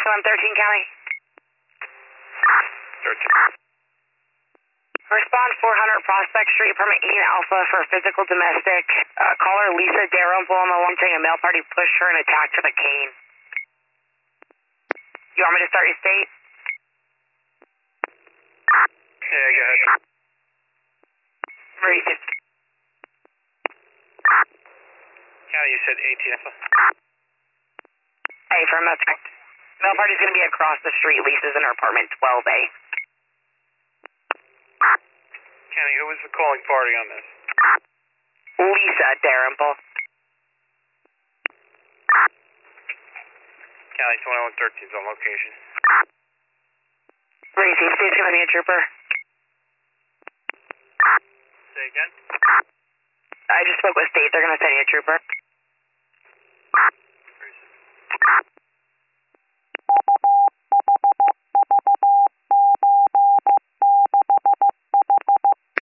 on 13 Cali. 13. Respond 400 Prospect Street, permit 18 Alpha for physical domestic. Caller Lisa Dalrymple on the line saying a male party pushed her and attacked with a cane. You want me to start your state? Yeah, go ahead. Reason. County, you said 18 Alpha? Hey, from that's correct. Male party's going to be across the street. Lisa's in her apartment 12A. County, who was the calling party on this? Lisa Dalrymple. County 2113 is on location. Reason, state's going to be a trooper. Say again? I just spoke with state. They're going to send you a trooper.